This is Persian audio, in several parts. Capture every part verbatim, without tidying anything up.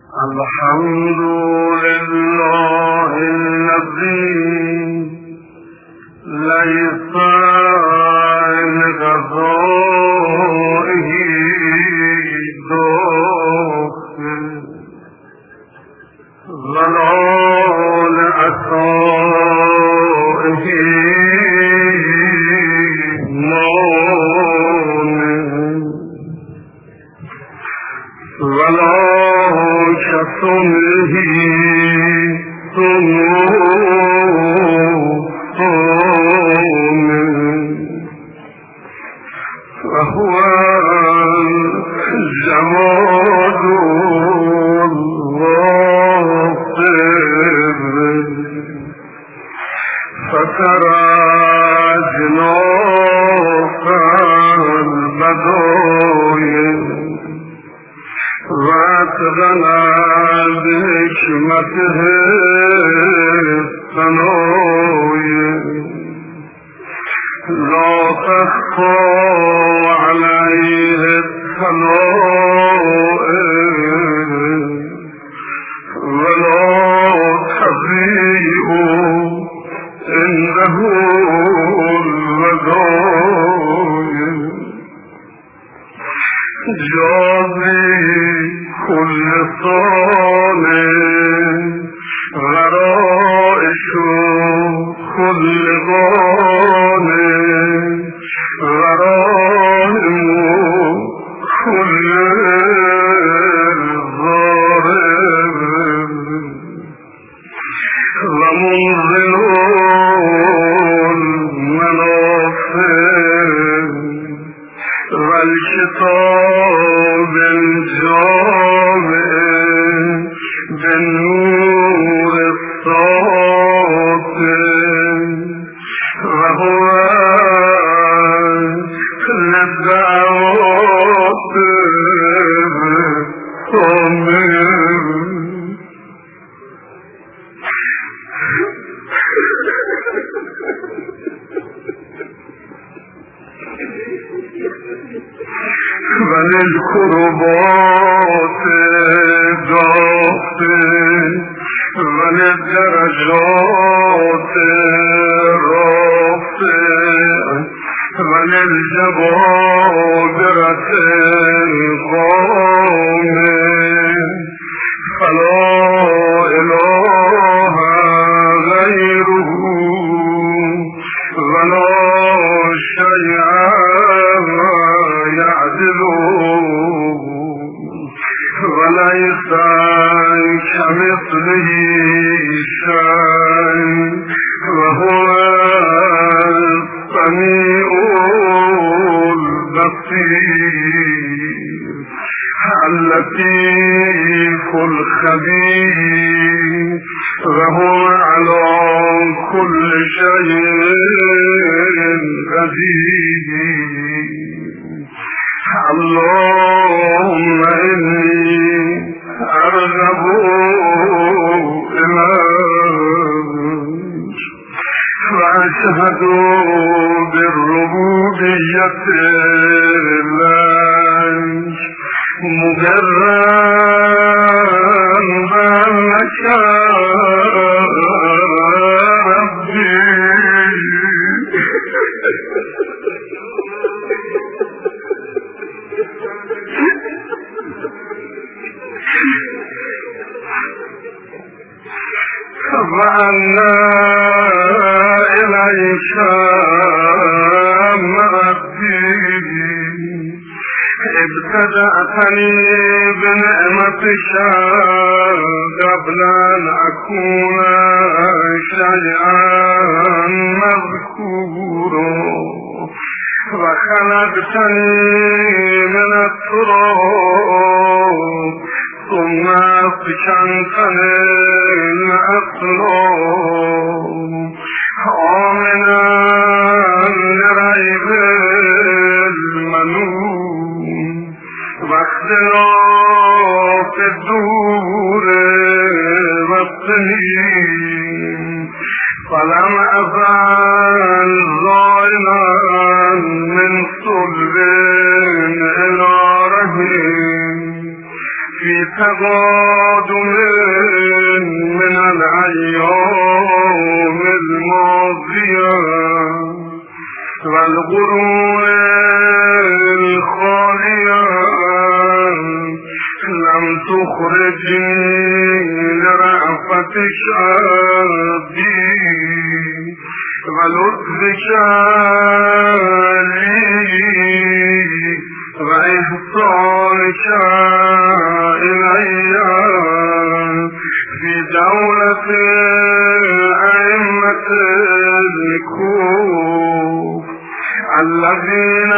الحمد لله الذي ليس لغضائه داخل ولا لعطائه مانع ولا كصنعه فهو الجماد الغافر فترى جناح البدايا واتغنى بحكمته الثنايا لا تخفى عليه الثنائر ولا تضيء عنده الودايا جازي كل صانع غرائش كل غانع غرائم كل ظارم ومنزل المنافع والكتاب الجامع بالنور الساطع وهو للدعوات صامر وللقربات دافع وللدرجات رافع وللجبابرة قامع فلا إله غيره ولا شيء وليس كمثله شيء وهو السميع البصير اللطيف الخبير وهو على كل شيء قدير اللهم إني أرغب إليك وأشهد بالربوبية لك مجرد أنك ربي وأنا إليك مرجعي ابتدأتني بنعمتك قبل أن أكون شيئا مذكورا وخلقتني من التراب ثم سكنتني الأصلاب آمنا لريب المنون واختلاف الدور والسنين فلم أزل ظالما من صلب إلى رهين في تقادم من الأيام الماضية والقرون الخالية لم تخرجني لرأفتك أبدي ولطفك لي وإحسانك إلي في دولة أئمة الكوف الذين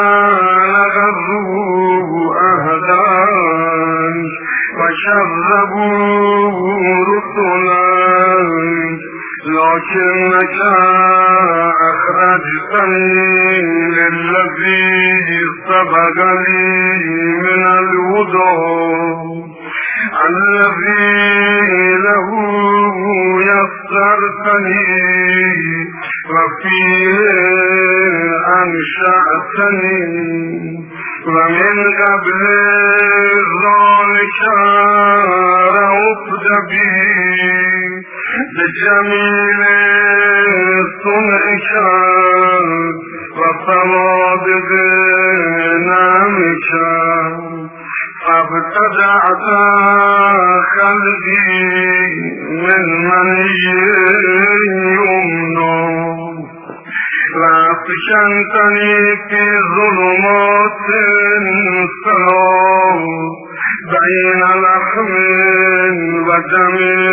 نغضوا أهداك وشربوا رسلك لكنك أخرجتني للذي سبق لي من الهدى الذي له يسرتني وفيه أنشأتني ومن قبل ذلك رأفت به بجميل صنعك وصوابغ نعمك فابتدعت خلقي من مني يمنى وأسكنتني في ظلمات الثلاث بين لحم ودم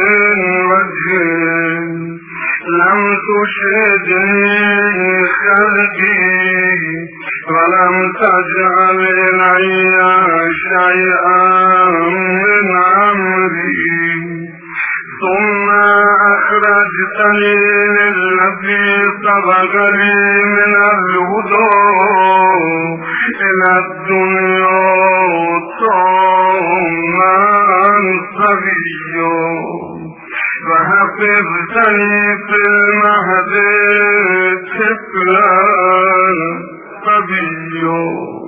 وجه لم تشهدني خلقي ولم تجعل إلي شيئا من أمري ثم أخرجتني للذي سبق لي من الهدى إلى الدنيا طعما صبيا وحفظتني في المهد طفلا صبيا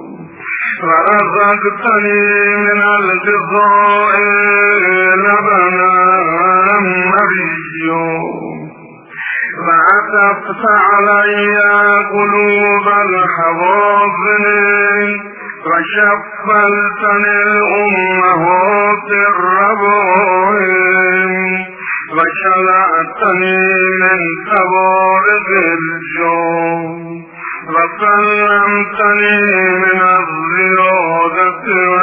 ورزقتني من الغذاء لبنا مريا وعطفت علي قلوب الحواضن وشفلتني الأمهات الربائم وشلعتني من سوارق الجوم وسلمتني من الزيادة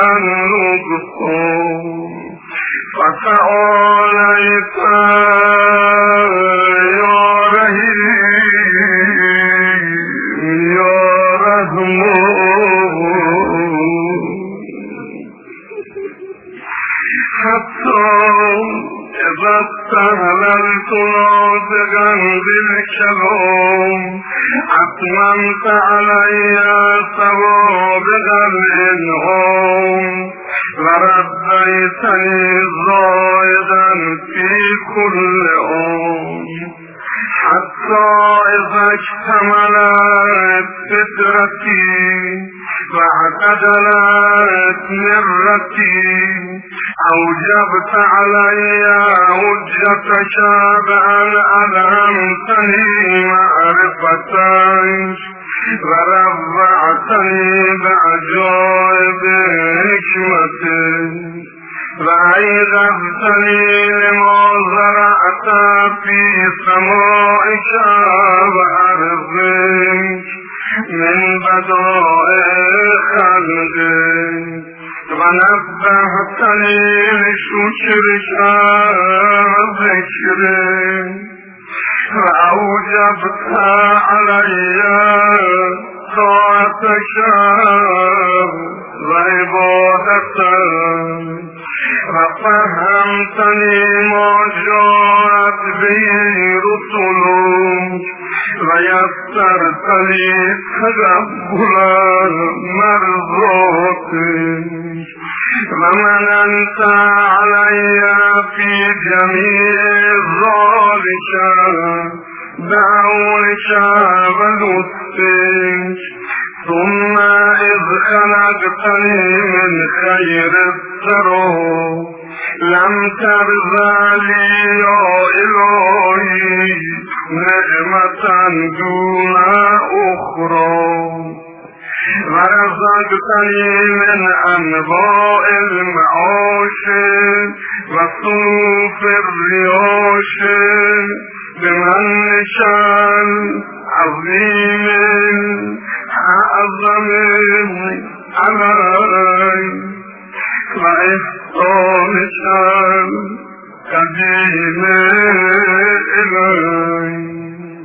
والنقصان فتعاليت يا رحيم يا رحمن حتى إذا استهللت ناطقا بالكلام أتممت علي سوابق الإنعام ورديتني زائدا في كل عام حتى إذا اكتملت فطرتي واعتدلت مرتي أوجبت علي حجتك بأن ألهمتني معرفتك ورفعتني بعجائب حكمتك وأيدتني لما زرعت في سمائك وأرضك من بدائع خلقك ونبهتني لشكرك وذكرك وأوجبت علي طاعتك وعبادتك وفهمتني ما جاءت به رسلك ويسرت لي تقبل مرضاتك ومننت علي في جميع ذلك بعونك ولطفك ثم إذ خلقتني من خير أكثره لم ترزلي يا إلهي نعمة دون أخرى ورزقتني من أنباء المعاش وصنوف الرياش بمن شان عظيم أعظم علي وإحسان شان قديم إلي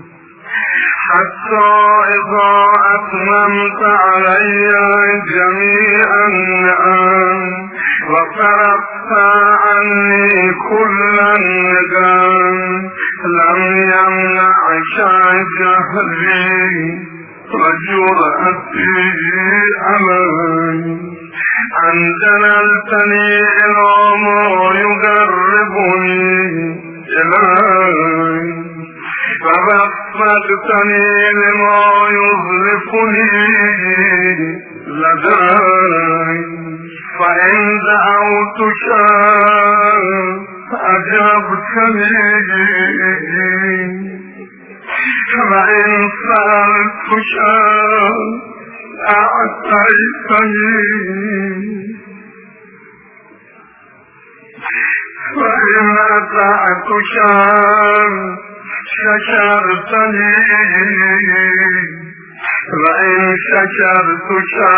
حتى إذا أتممت علي جميع النعم وصرفت عني كل الندم لم يمنعك جهلي وجرأتي علي أن دللتني إلى ما يقربني إليك فبصرتني لما يظلفني لديك فإن دعوتك أجبتني وإن سألتك أعطيتني وإن أطعتك شكرتني وإن شكرتك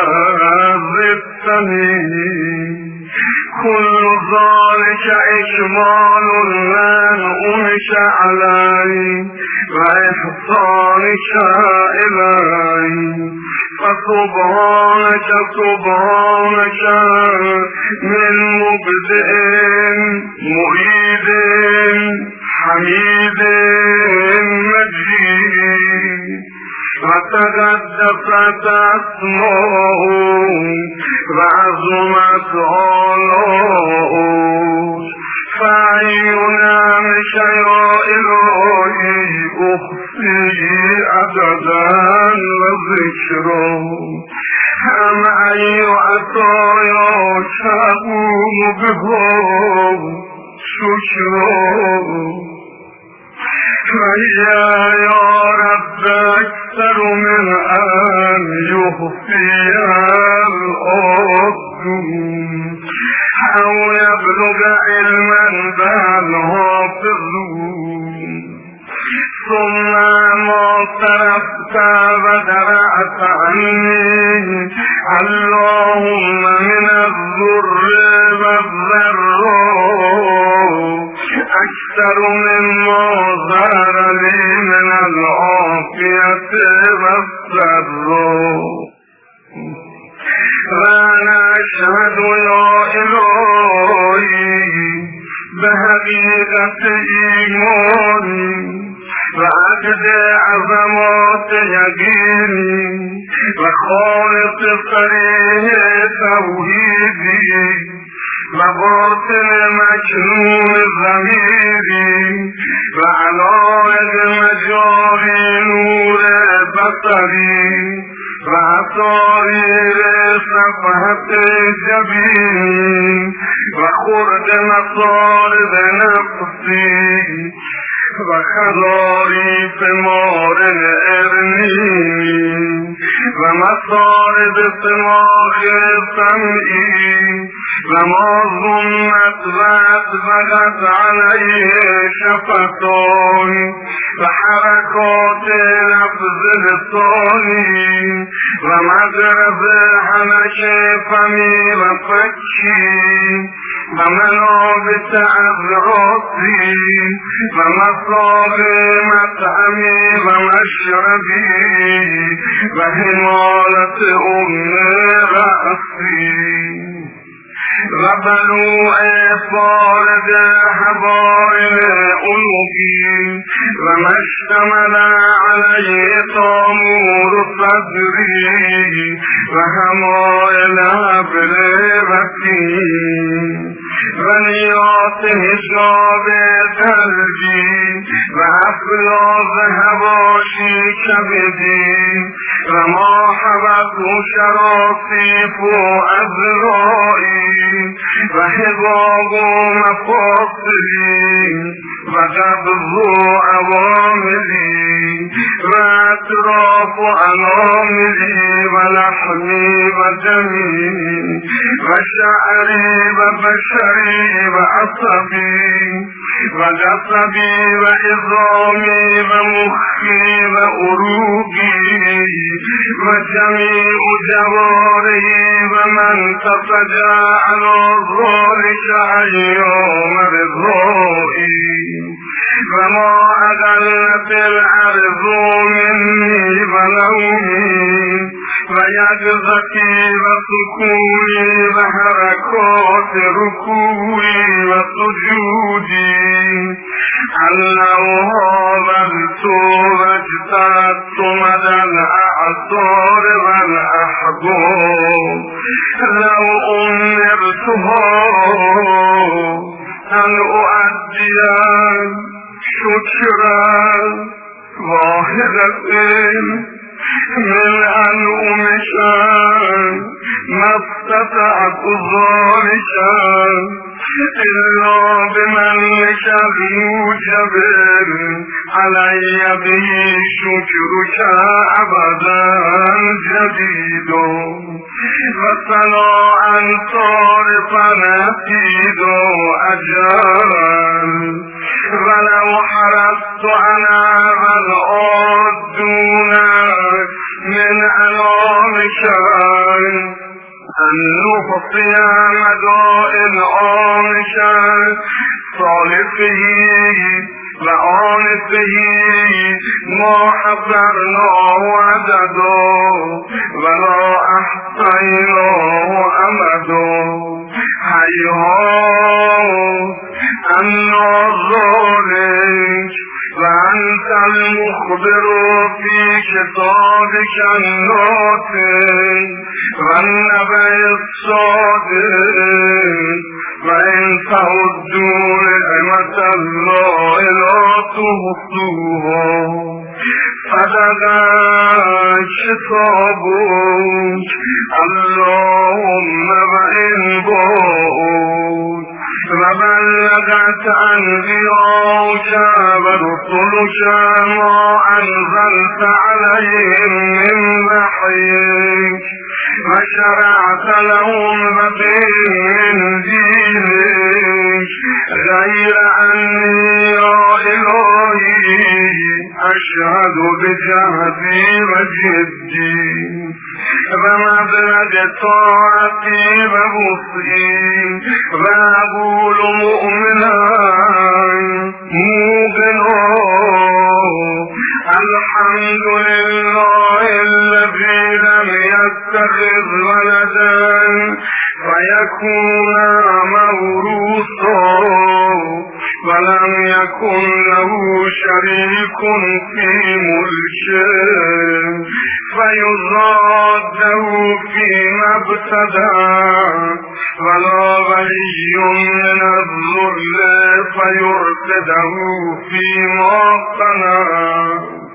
زدتني كل ذلك إكمال من أمش علي وإحسانك إلي فسبحانك سبحانك من مبدئ معيد حميد مجيد وتقدست اسمه وعظمت آلاؤه فأينا مش يا إلهي أخفي عددا وذكرا أم أي عطايا تقوم بها شكرا فيا يا رب أكثر من أن يخفيها الأرض أو يبلغ علما بل حافظون ثم ما صرفت ودرعت عني اللهم من الضر والضراء أكثر مما ظهر لي من العافية والسراء وأنا أشهد يا إلهي بحقيقة إيماني وعدد عظمات يقيني وخالق صريح توحيدي وباطن مجنون ضميري وعلائق مجاري نور بصري وعصائر صفحة جبيني وخرج مصارب نفسي وخضاري ثمار الإرنين ومصارب ثمار سمعي وما ظنت وأسبقت عليه شفتان وحركات لفظ لساني ومجرد حنك فمي وفكي ومنابت أذراتي ومصاب مطعمي ومشربي وهمالة أم رأسي وبلوء فارد حبائل أنوفي وما اشتمل عليه طامور صدري وهمائل بريبتي ونيات حجاب قلبي و افلاز هواشی کبدی و ما حبت و شراسیف و ازرایی و حباب و مفاصلی و قبض و عواملی و اطراف و اناملی و لحمی و دمی و شعری و بشری و عصبی و جسدی و عظامی و مخی و عروقی و جمیع جوارحی و من تفجع علی ذلک ایام رضایی و ما اقلت الارض منی و نومی و یجزتی و سکونی و حرکات رکوعی و سجودی انها والتو واجترت مدى الاعصار والاحباب لو امرتها ان اؤدیا شکرا واحدة من ان امشان ما استطعت ذلك الا بمنك الموجب علي به شكرك ابدا جديد وصلاة صارفا نفيد اجرا ولو حرصت انا والعادون من علام شان ان نحصي مدائن عامشا صالحه وآنفه ما حضرناه عددا ولا احصيناه امدا هيهات انا ذلك وانت المخبر في كتابك الناطق والنبأ الصادق وإن تعدوا نعمة الله لا تحصوها فدغت كتابك اللهم وإن باءت وبلغت أنبياءك ورسلك ما أنزلت عليهم من وحيك وشرعت لهم بدين دينك غير أني يا إلهي أشهد بجهدي وجدي ومبلغ طاعتي ووصي وأقول مؤمنا موقنا الحمد لله الذي لم يتخذ ولدا فيكون موروثا ولم يكن له شريك في ملكه فيضاده فيما ابتدى ولا ولي من الذل فيرتده فيما قنى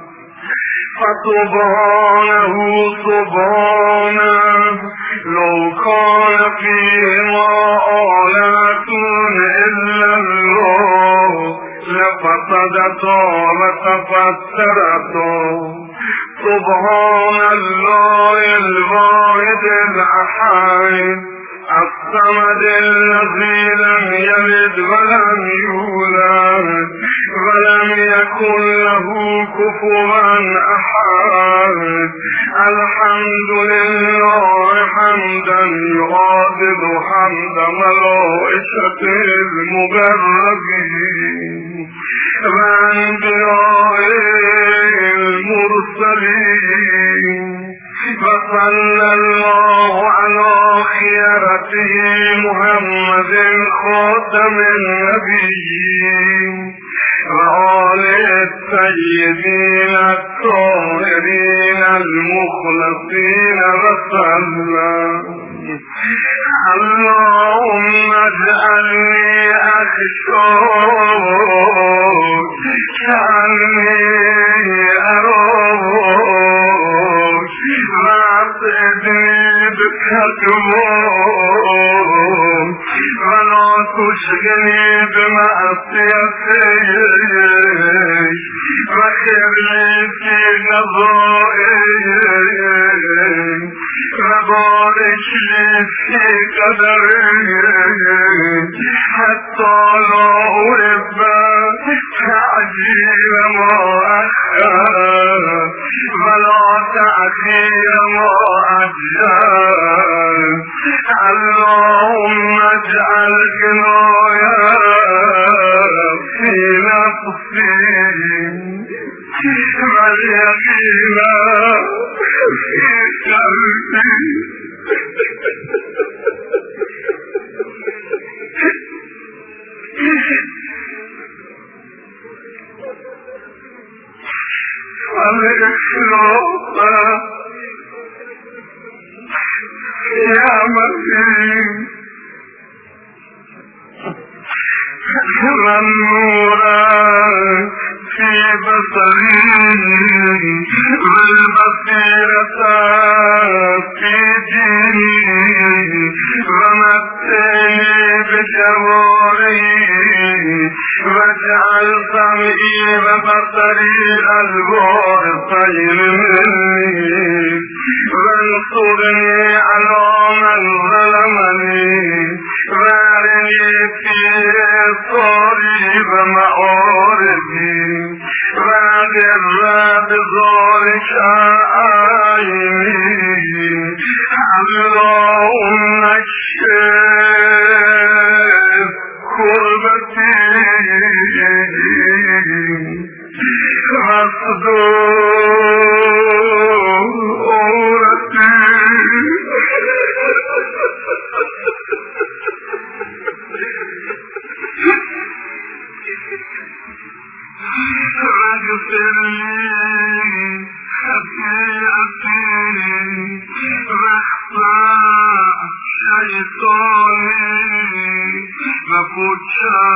فسبحانه سبحانه لو كان فيما آلات إلا الله لفسدتا وتفترتا سبحان الله الواحد الأحد الصمد الذي لم يلد ولم يولد ولم يكن له كفوا أحد الحمد لله حمدا يعادل حمد ملائكته المقربين وأنبياء المرسلين وصلى الله على خيرته محمد خاتم النبيين وآله السيدين الطاهرين المخلصين وسلم اللهم اجعلني أخشاك واشغلي بمعصيتي وخير لي في قضائي وبارك لي في قدري حتى لا أحب تعجيل ما أخر ولا تأخير ما أجل. اللهم اجعل جنايا في نفسي واليقين في قلبي والإخلاص يا متين والنور في بصري والبصيرة في ديني ومتعني بجواري واجعل سمعي وبصري الوارثين مني وانصرني على من ظلمني وارني في صوري ومعارضي وادر بذلك عيني. اللهم اكشف كربتي وصدورتي واغفر لي خطيئتي واخطاء شيطاني وفتش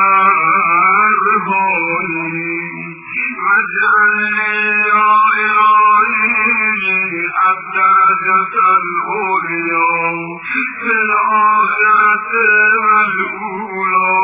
رهاني واجعل لي يا إلهي الدرجة العليا في الآخرة والأولى.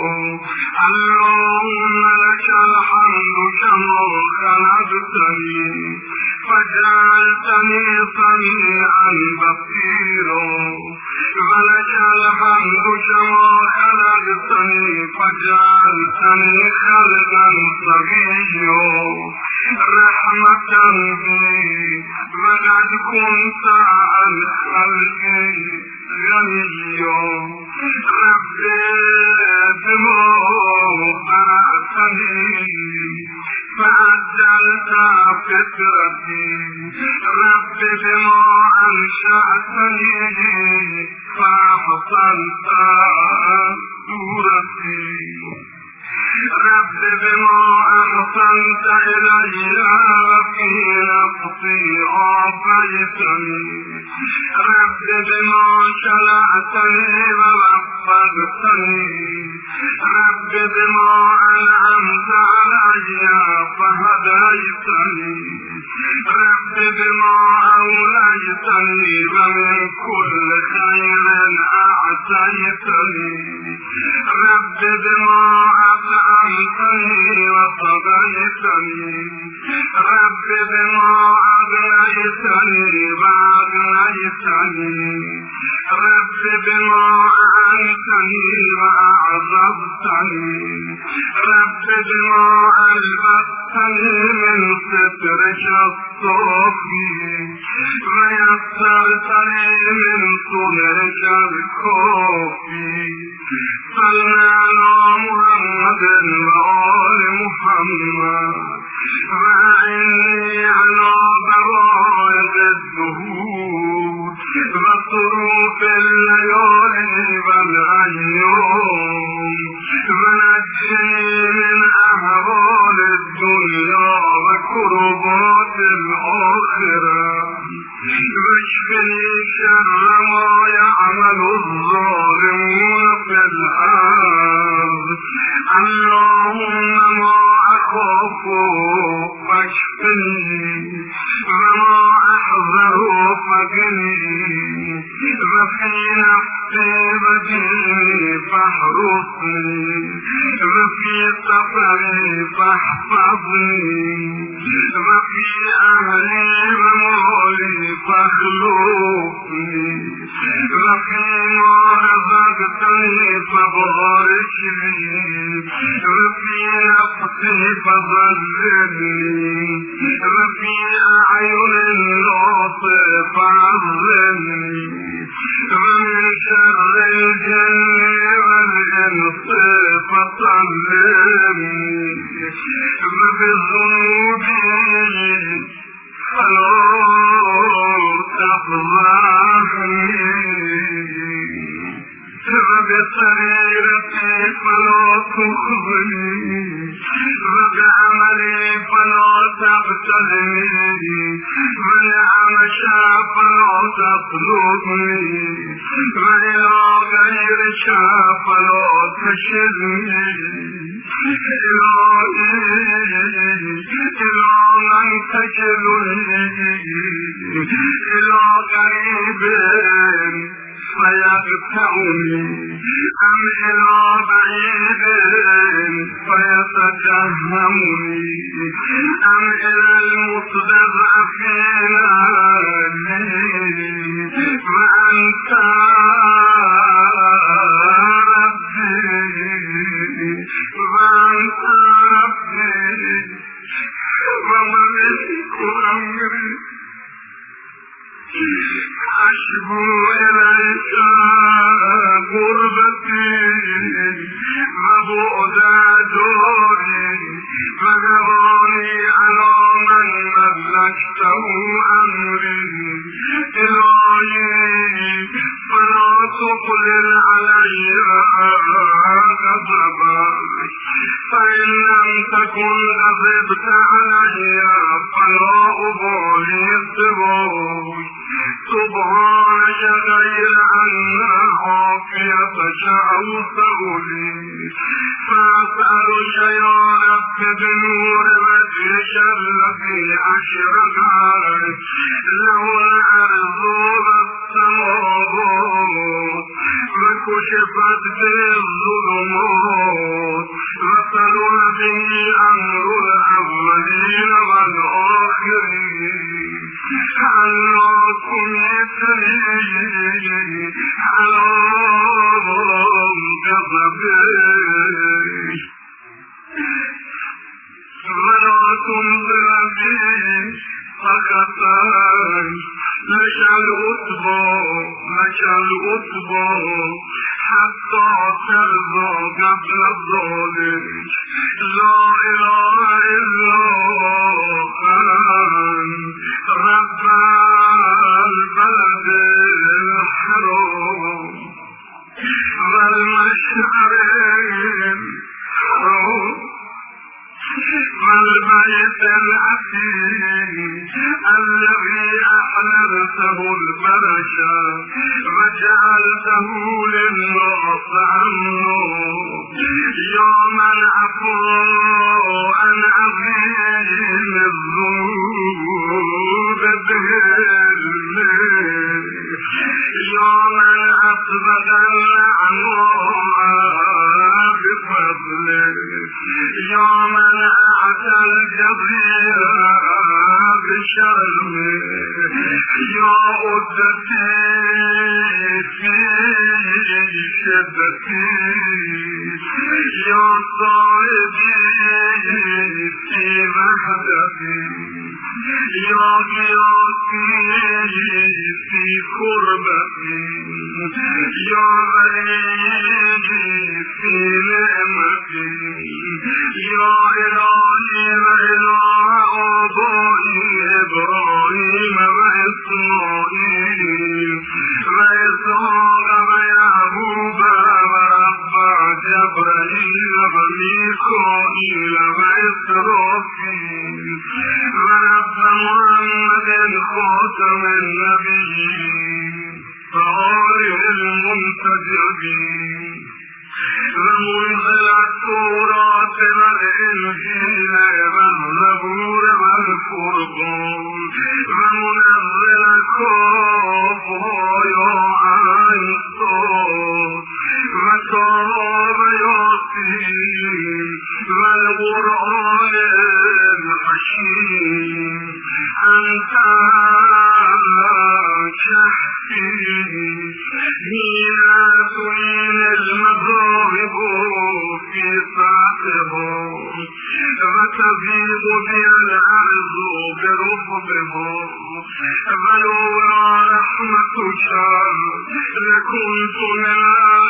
اللهم لك الحمد كما خلقتني فجعلتني سميعا بصيرا ولك الحمد كما خلقتني فجعلتني خلقا صغيرا رحمة بي وقد كنت عن خلقي غنيا. رب بما خلقتني فعجلت فطرتي رب بما أنشأتني فأحسنت صورتي رب بما أحسنت إلي وفي نفسي عافيتني رب بما شلعتني ووفقتني رب بما أنعمت علي فهديتني رب بما أوليتني ومن كل خير أعطيتني رب بما أطعمتني وسقيتني رب بما أغنيتني وأغنيتني رب بما أعنتني وأعظمتني رب بما ألبستني من سترك الصافي ويسرتني من صدرك الكافي. صلى على محمد وآل محمد وأعني على بوائد الدهور وصروف الليالي والأيام ونجني من أهوال الدنيا وكربات الآخرة واشفني شر ما يعمل الظالمون في الأرض. اللهم ما أخاف فاشفني وما أحذر فقني وفي نفسي بديني فاحرسني داري فاحفظني وفي أهلي ومالي فاخلفني وفيما رزقتني فبارك لي وفي نفسي فظللني وفي أعين الناس فعظمني ومن شر الجن والإنس فصلني وبذنوبي فلا تفضحني وبسريرتي فلا تخزني وبعملي فلا تبتلني والعمشى فلا تطلبني وإلى غير شاف فلا تشدني إلهي إلى من تكلني إلى غريب فيقطعني أم إلى بعيد فيتجهمني أم إلى المستضعفين وأنت ربي وأنت ربي وملك أمري أشكو إليك غربتي وبعد دوري وجراني على من ملكته أمري إلهي فلا تقلل علي غضبك فإن لم تكن غضبت علي فلا أبالي الصباك سبحانك غير أن عافيتك أوسع لي فأسألك يا رب بنور وجهك الذي أشرق عليه له الأرض والسماوات وكشفت به الظلمات وسلم به أمر الأولين والآخرين على كنتني على كذبي ولا تنظر بي فقطاي لك الأطبع لك الأطبع حتى ترضى قبل الظالم لا إله إلا أنت رب البلد الحرام والمشعر الحرام والبيت العتيق الذي أحللته البركة وجعلته للناس عمرا يا من عفو عن عظيم الذنوب بهلمه يا من أثبت الأعناء بفضله يا من أعطى الجزيرة بشرمه يا أدتي في شدتي يا صاحبي في وحدتي يا غياثي في قربتي يا غريبي في نعمتي يا إلهي وإله آبائي إبراهيم وإسماعيل وإسحاق ويعقوب ورب جبرائيل وميكائيل وإسرافيل ورب محمد خاتم النبيين وآله المنتجبين ومنزل التوراة والإنجيل والزبور والفرقان ومنزل الكاف يا عين صاد وكتاب ياسين والغرآن ميثاقهم وتفيض بي الأرض برفقهم ولولا رحمتك لكنت من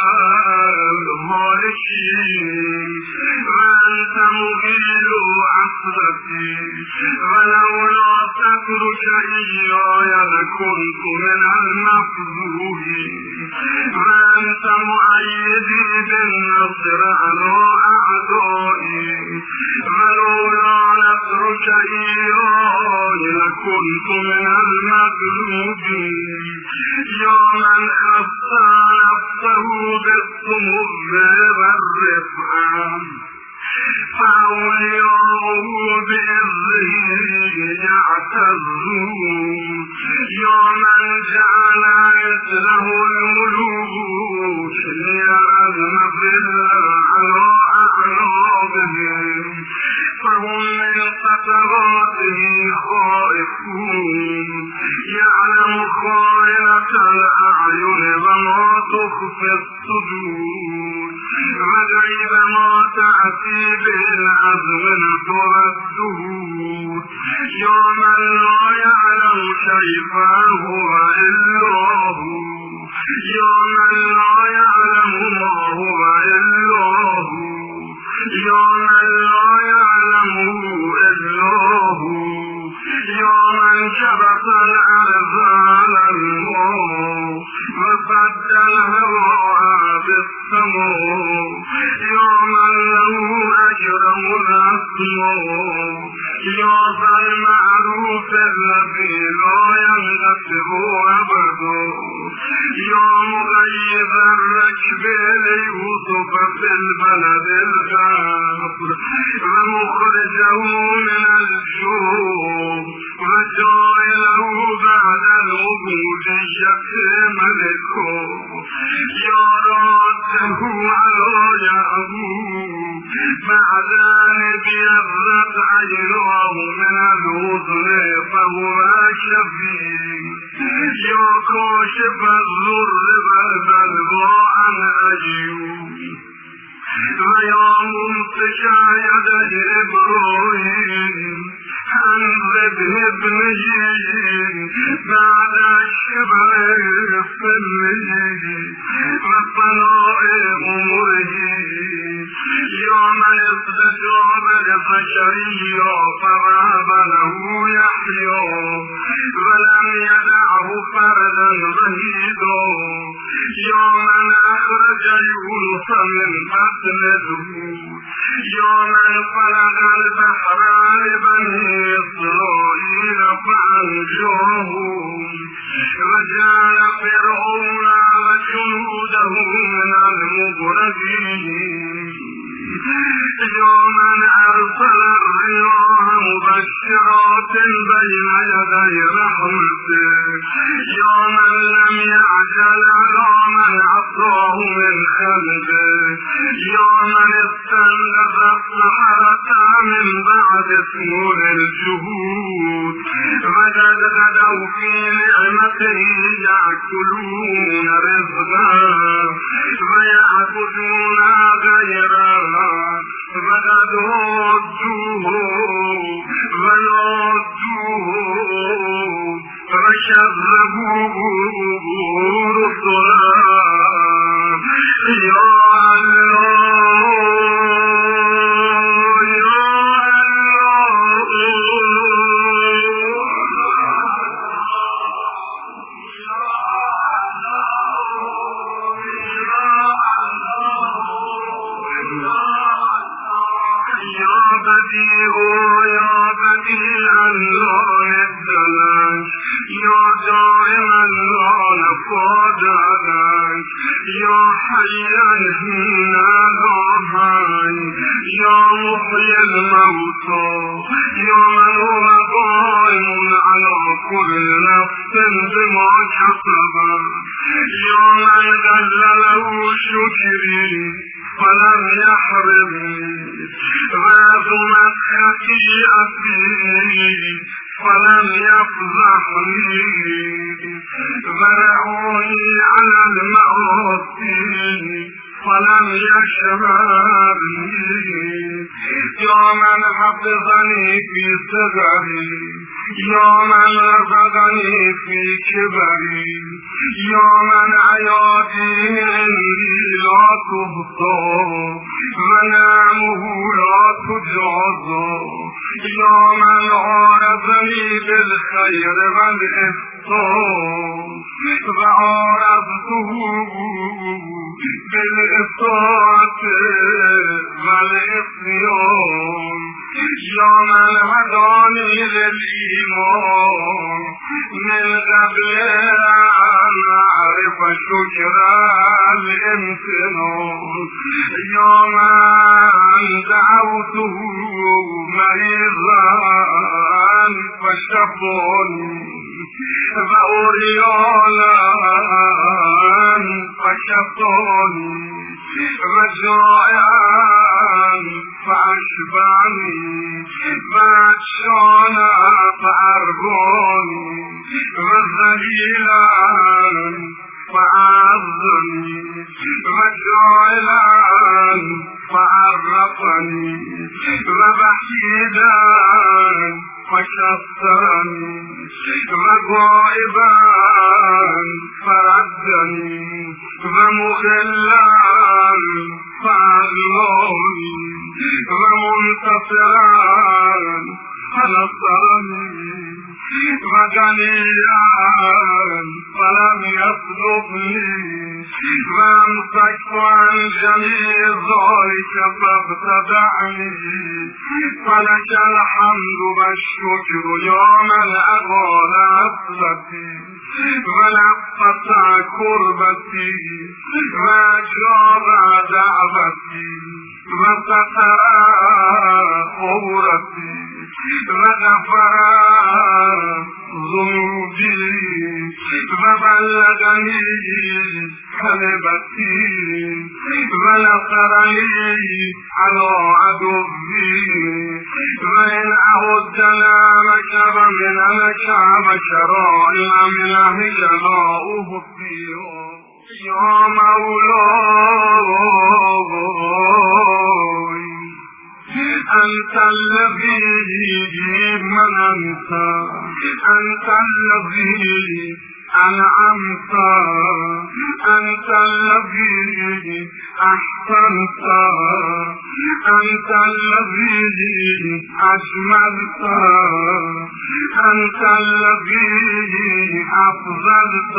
الهالكين وأنت مغيل عصرتي ولولا سترك إياي لكنت من المفضوحين وأنت مؤيدي بالنصر على أعدائي ولولا نصرك إياي لكنت من المغلوبين يا من خفى نفسه بالسمو والرفعة فأولياءه بإذنه يعتزون يا من جعل مثله الملوك ليرن على أعناقهم فهم من قطراته خائفون يعلم خائنة الأعين وما تخفي الصدور وغيب ما تأتي به الأزمنة والدهور يا من لا يعلم شيئا هو إلا هو يا من لا يعلم ما هو إلا هو يا من لا يعلمه إلا هو يا من شبك الأرض على الماء وبدلها الرعاء بالسماء يا من له أجرم الأسماء يا ذا المعروف الذي لا ينقطع أبدا يا مغيب الركب ليوسف في البلد الغافر ومخرجه من الجوع وجعله بعد العبودية ملكه يا راده على يعقوب بعد أن ابيضت عيناه من الوطن فهو شفيع يا كاشف الضر والبلوى عن أيوب ويا ممسك يد إبراهيم أنزد ابنه بعد الشبع السنه وطلاء أمره يا من استجاب لبشريا فوهب له يحيى ولم يدعه فردا وحيدا يا من أخرج يونس من بطن الحوت يا من خلق البحر لبني إسرائيل فأنجاهم وجعل فرعون وجنوده من المغرقين يا من أرسل الرياح مبشرات بين يدي رحمته يا من لم يعجل على من عصاه من خلقه يا من استنزف السحرة من بعد سنون الجهود وقد غدوا في نعمته يأكلون رزقا ويعبدون غيره وقد ردوه ونردوه وكذبوه رسلا يا يا حيا يا محيي الموتى يا من هو قائم على كل نفس بما كسبت يا من ذلله شكري فلم يحرمني وعظمت خطيئتي فلم يفضحني ورعوني على المعاصي فلم يشمرني يا من حفظني في صغري يا من رزقني في كبري يا من حياتي لا تحصى ونعمه لا تجازى يا من عارضني بالخير والإفطار وعارضته بالإفطار والإفطار يا من هداني للإيمان من قبل أن أعرف شكر الامتنان يا من دعوته مريضا فشفاني وأريانا فشفاني وجائعا فأشبعني وعطشانا فأرغاني وذليلا فأعظني وجائعا فأرقني وبحيدا فشفتني وغائبا فردني ومخلا فأغلوني ومنتصرا فنصرني وغنيا فلم يطلبني وامسكت عن جميع ذلك فابتدعني فلك الحمد والشكر يا من أغال عفلتي ونفت كربتي وأجاب دعوتي وستر عورتي وغفر ذنوبي وبلغني كلمتي ونصرني على عدوي وإن أهدنا مكر من مكر شرائع من هجنا أهدي يا مولاي أنت الذي من أنت أنت الذي أنعمت أنت الذي أحسنت أنت الذي أجملت أنت الذي أفضلت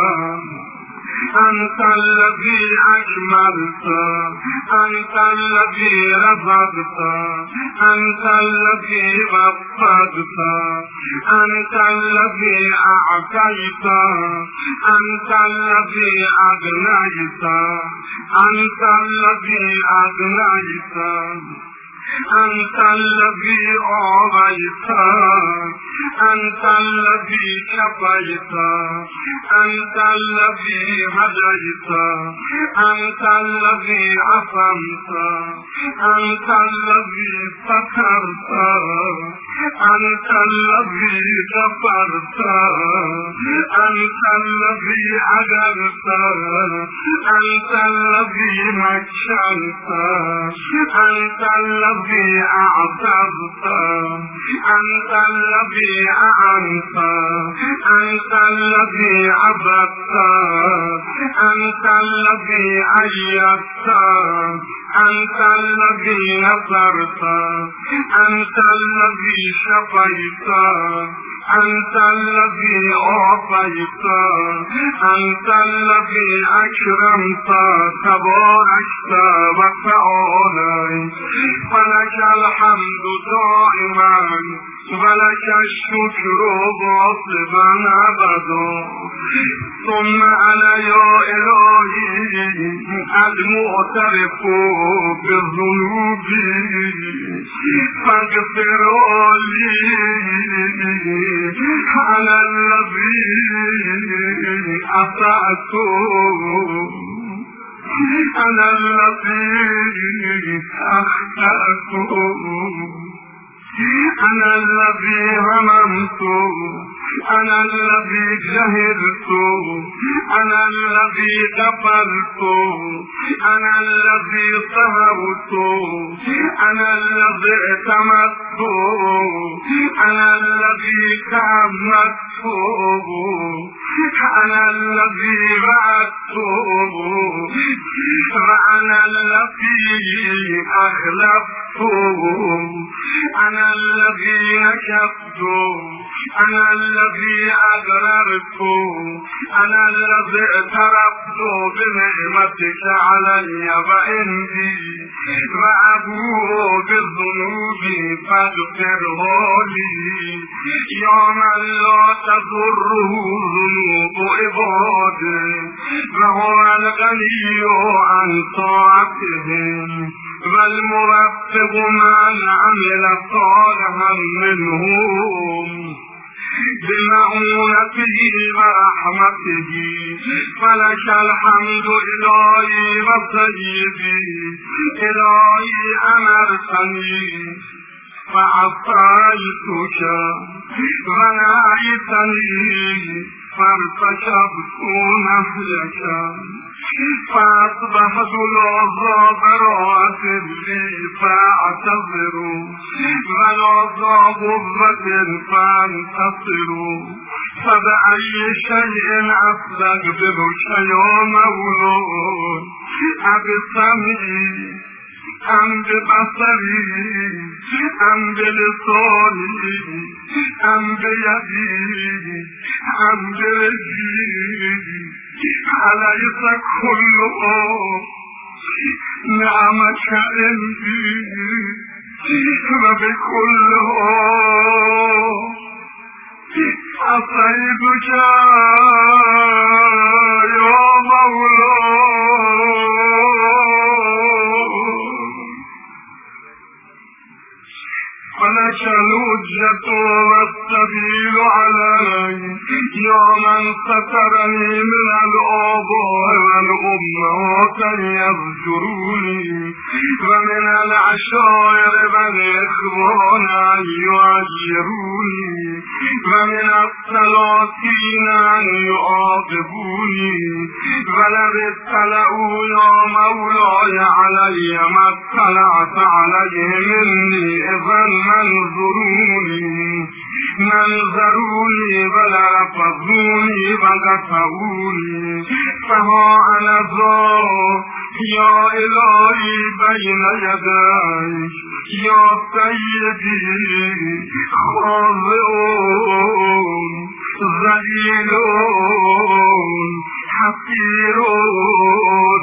أنت الذي أجملت أنت الذي رزقت أنت الذي وفقت أنت الذي أعطيت أنت الذي أغنيت أنت الذي أغنيت أنت الذي أعطيت أنت الذي كفيت أنت الذي هديت أنت الذي عصمت أنت الذي سترت أنت الذي غفرت أنت الذي عدلت أنت الذي مكنت أنت الذي أعتقت أنت الذي أعنت أنت الذي عبدت أنت الذي أيدت أنت الذي نصرت أنت الذي شفيت أنت الذي أعطيت أنت الذي أكرمت تباركت وتعاليت فلك الحمد دائما ولك الشكر غاصبا أبدا ثم أنا يا إلهي المعترف بالذنوب فاغفر لي على الذي أسأت أنا الذي أخطأت أنا الذي هممت أنا الذي جهلت، أنا الذي كفرت، أنا الذي طهرت، أنا الذي اعتمدت، أنا الذي تأمدت، أنا الذي بعدت، وأنا الذي أخلفت، أنا الذي نكبت، أنا الذي أقررت، أنا الذي اعترفت بنعمتك علي وعندي وأبوء بذنوبي فاغفره لي يا من لا تضره ذنوب عباده وهو الغني عن طاعتهم والمرفق من عمل صالحا منهم بمعونته ورحمته. فلك الحمد إلهي وسيدي، إلهي أمرتني فعصيتك ونهيتني فارتكبت نهيك فأصبحت لا براءة لي فأعتذر ولا غرة فأنتصر. فبأي شيء أستكبرك يا مولود؟ أبسمعي أم ببصري أم بلساني أم بيدي أم برجلي؟ أليس كله نعمك عندي وبكله أصيدك يا مولود؟ فلك الحجة والسبيل علي يا من سترني من الآباء والأمهات يرجروني ومن العشائر والإخوان يعيروني ومن السلاطين أن يعاقبوني ولو اطلعوا يا مولاي علي ما اطلعت عليه مني إذا منظروني منظروني ولرفضوني وغفروني. فها أنا ذا يا إلهي بين يديك يا سيدي خاضعون ذليلون حقيرون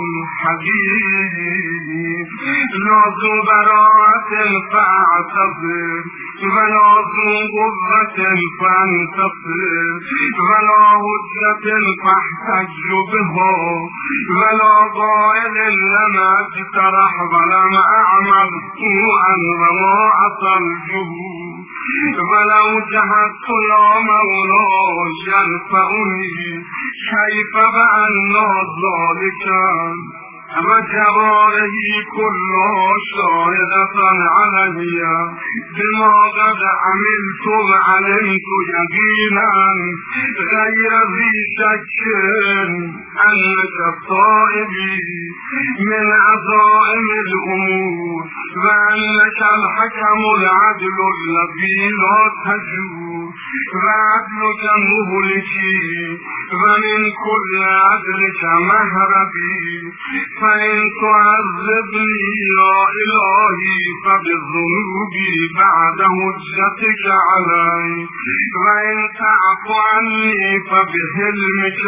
حقير نازو براءة فاعتذر ونازو قوة فانتصر ولا حجة فاحتج بها ولا قائل لما اجترح ولم أعمل سوءا وما عصى الجهود ولو جهدت يا مولاي ينفعني كيف بأننا ذلكا وجواره كلها شاهدة علي بما قد عملت وعلمت يقينا غير ذي شك أنك صائبي من عزائم الأمور وأنك الحكم العدل الذي لا تجور وعدلك مهلكي ومن كل عدلك مهربي. فإن تعذبني يا إلهي فبذنوبي بعد هجتك علي وإن تعفو عني فبحلمك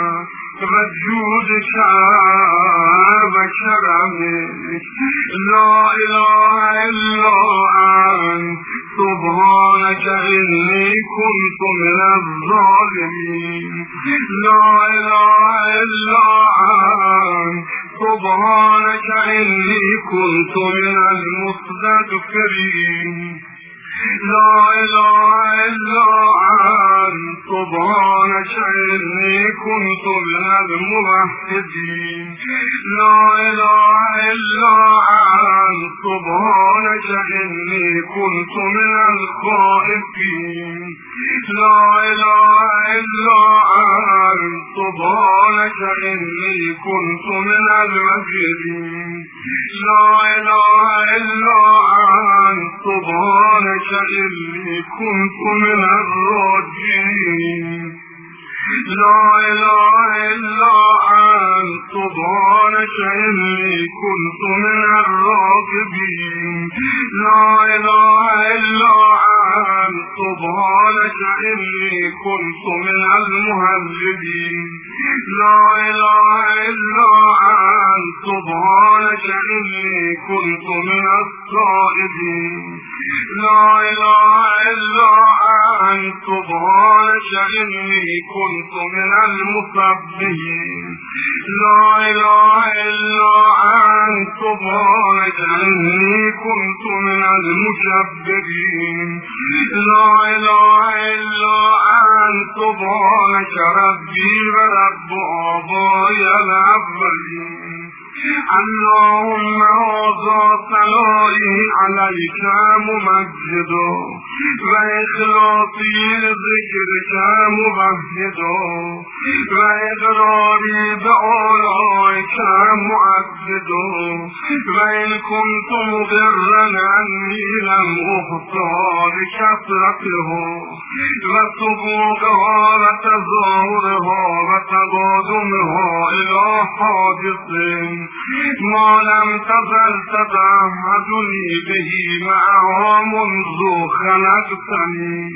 وجودك وكرمك. لا إله إلا أنت سبحانك إني كنت من الظالمين. لا إله إلا أنت سبحانك إني كنت من المستغفرين. لا إله إلا أنت سبحانك إني كنت من الموحدين لا إله إلا أنت سبحانك إني كنت من الخائفين لا إله إلا أنت سبحانك إني كنت من المجرمين لا إله إلا أنت سبحانك إني كنت من الراجين لا إله إلا أنت سبحانك إني كنت من الراغبين لا إله إلا أنت سبحانك إني كنت من المهذبين لا إله إلا أنت سبحانك إني كنت من الصائمين لا إله إلا أنت سبحانك إني كنت من المسبحين لا إله إلا أنت سبحانك إني كنت من المشبهين لا إله إلا أنت سبحانك ربي ورب آبائي الأولين اللهم هذا ثنائي عليك ممجد وإخلاصي لذكرك مبهد وإقراري بآلائك مؤكد وإن كنت مضرا أني لم أخطى بكثرته وسبوقها وتظاهرها وتقادمها إلى حادث ما لم تزل تتعهدني به معها منذ خلقتني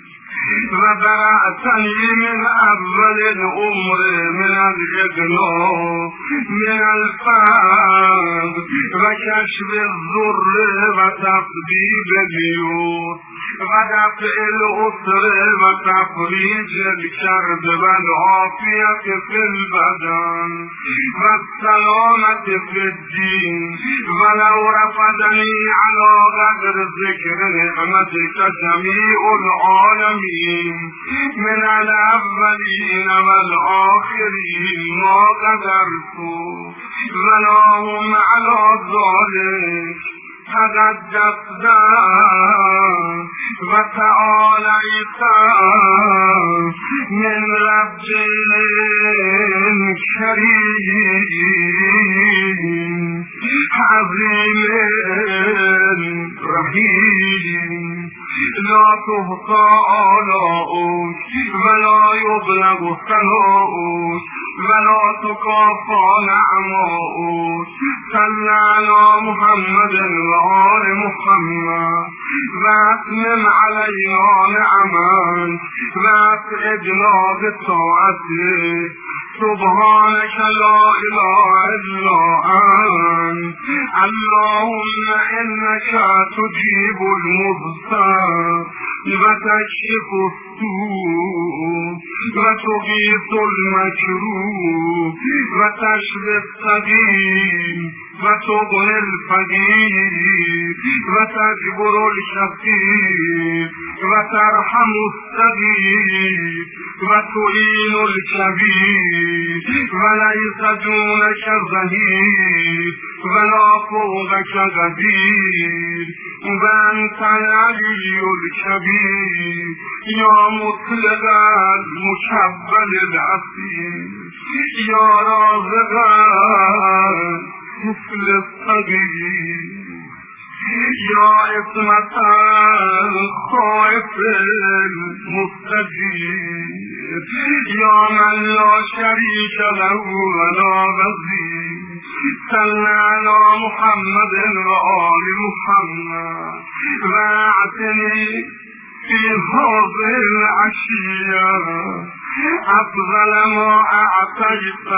وبرأتني من أول الأمر من الإغناء من الفقر وكشف الضر وتقبيل البيوت ودفع الأسر وتفريج الكرب والعافية في البدن والسلامة في الدين ولو رفضني على قدر ذكر نعمتك جميع العالمين من الأولين والآخرين ما قدرت ولا هم على ذلك تقدست وتعاليت من رب كريم عظيم رحيم لا تهقى آلاؤك ولا يبلغ ثناؤك ولا تكافى نعماؤك صل على محمد وآل محمد واتمم علينا نعمك واسعدنا بطاعتك سبحانك لا إله إلا أنت اللهم إنك تجيب المضطر وتكشف السوء وتغيث المكروه وتشفي السبيل وتغني الفقير وتجبر الشقيق وترحم السبيل وتعين الكبير وليس دونك ظهير ولا فوقك غدير وأنت العلي الكبير يا مطلق المكبل الأصيل يا رازق مثل الصغير يا عصمة الخائف المستجير يا من لا شريك له ولا وزير صل على محمد وآل محمد واعتني في هذه العشية أفضل ما أعطيت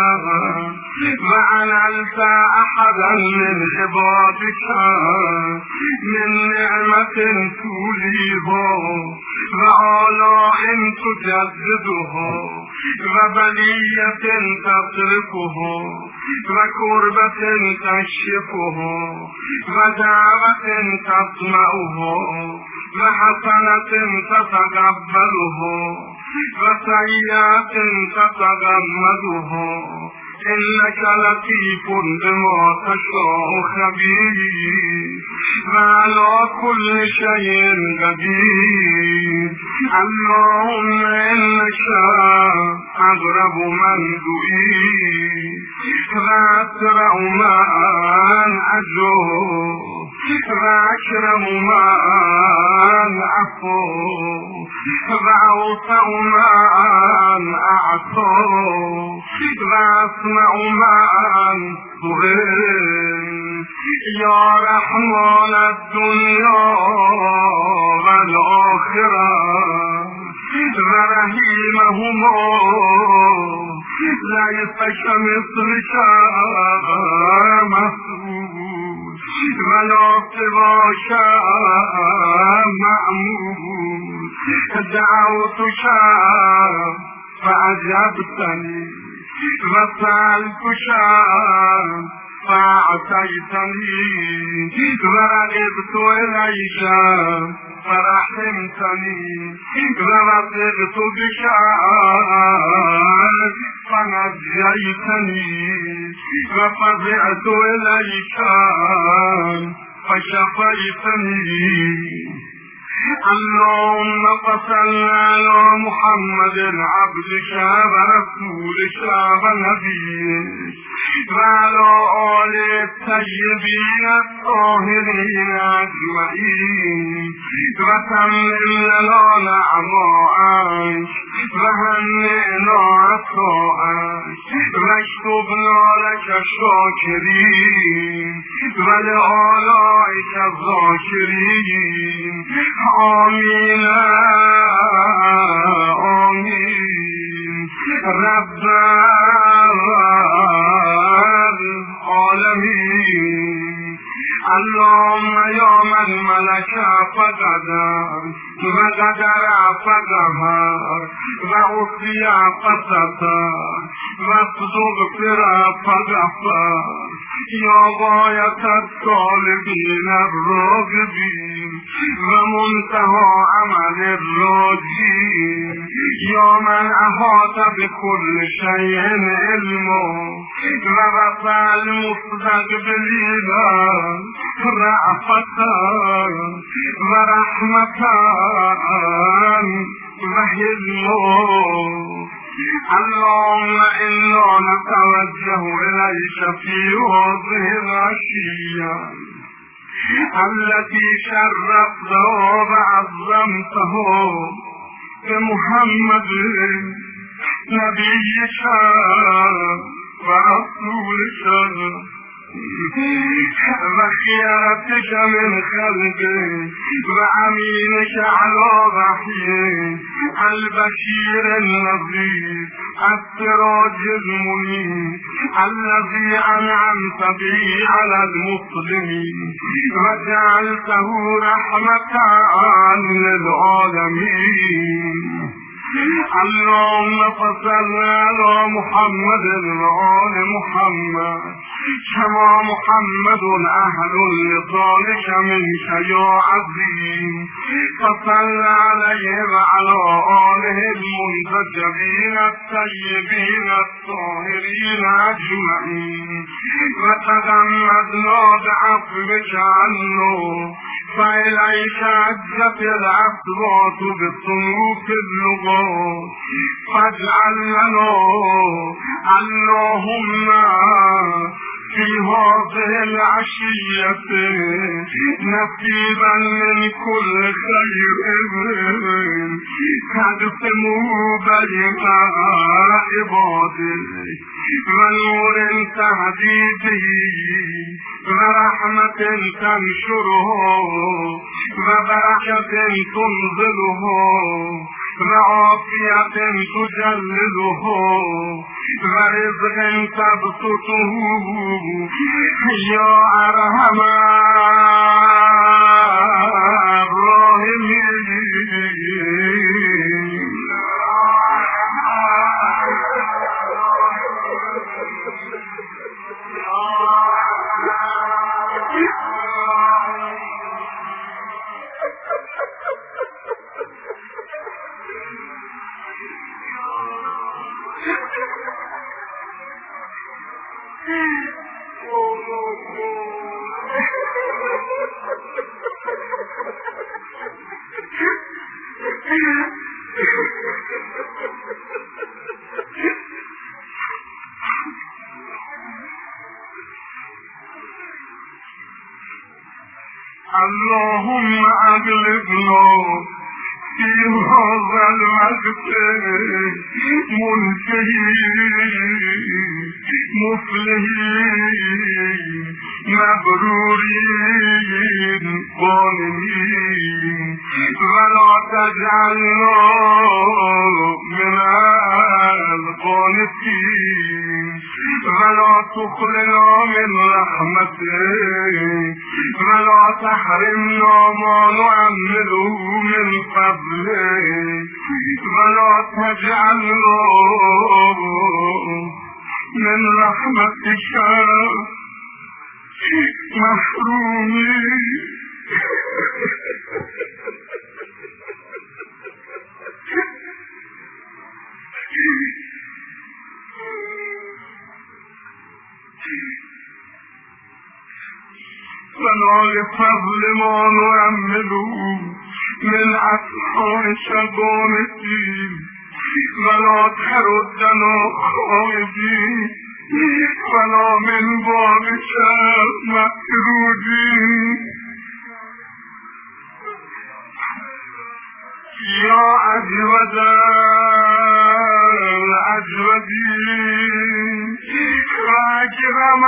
وعنلت أحدا من عبادك من نعمة توليها وآلاء تجددها وبلية تصرفها وكربة تكشفها ودعوة تسمعها بحسنة تتقبلها وسيئة تتغمدها إنك لطيف بما تشاء خبير وعلى كل شيء قدير اللهم إنك أقرب من دعيت وأسرع من أجوب وأكرم من عفو وأوسع من أعطى وأسمع من سئل يا رحمن الدنيا والآخرة ورحيمهما ليس كمثلك مسؤول ولا سواك مأمول دعوتك فأجبتني وسألتك فأعطيتني ورغبت إليك فرحمتني ورغبت بك فنجيتني وفزعت إليك فشفيتني اللهم صل على محمد عبدك ورسولك ونبيك وعلى آل الطيبين الطاهرين أجمعين وتمم لنا نعمائك وهنئنا عطاءك واكتبنا لك شاكرين ولآلائك الذاكرين آمين آمين رب العالمين اللهم يا من ملك فقدر وقدر فقهر وأوفي فستر واستغفر فغفر يا غاية الطالبين الراغبين ومنتهى عمل الراجين يا من أحاط بكل شيء علمه ووفى المستقبلين رأفة ورحمة وحلمه اللهم إنا نتوجه إليك في هذه العشية التي شرفته وعظمته بمحمد نبيك ورسولك وخيرتك من خلقك وأمينك على وحيك البشير النذير السراج المنير الذي أنعمت به على المسلمين وجعلته رحمة للعالمين اللهم صل على محمد وآل محمد كما محمد أهل لذلك منك يا عظيم فصل عليه وعلى آله المنتجبين الطيبين الطاهرين أجمعين وتغمدنا بعفوك عنه فإليك عجت الأصوات بصنوف اللغات فاجعل لنا اللهم في هذه العشية نصيبا من كل خير تقسمه بين عبادك ونور تهدي به ورحمة تنشره وبركة تنزله وعافية تجلله ورزق تبسطه يا أرحم الراحمين. اللهم اغلبنا في هذا الوقت منتهين مفلحين مبرورين قانين ولا تجعلنا من القانتين ولا تخلنا من رحمتك ولا تحرمنا ما نعمله من فضلك ولا تجعلنا من رحمتك محرومين ولا لفضل ما نعمله من أسحار شبانتين ولا تردنا خائبين ولا من باب شر مطرودين يا أجود الأجودين وأكرم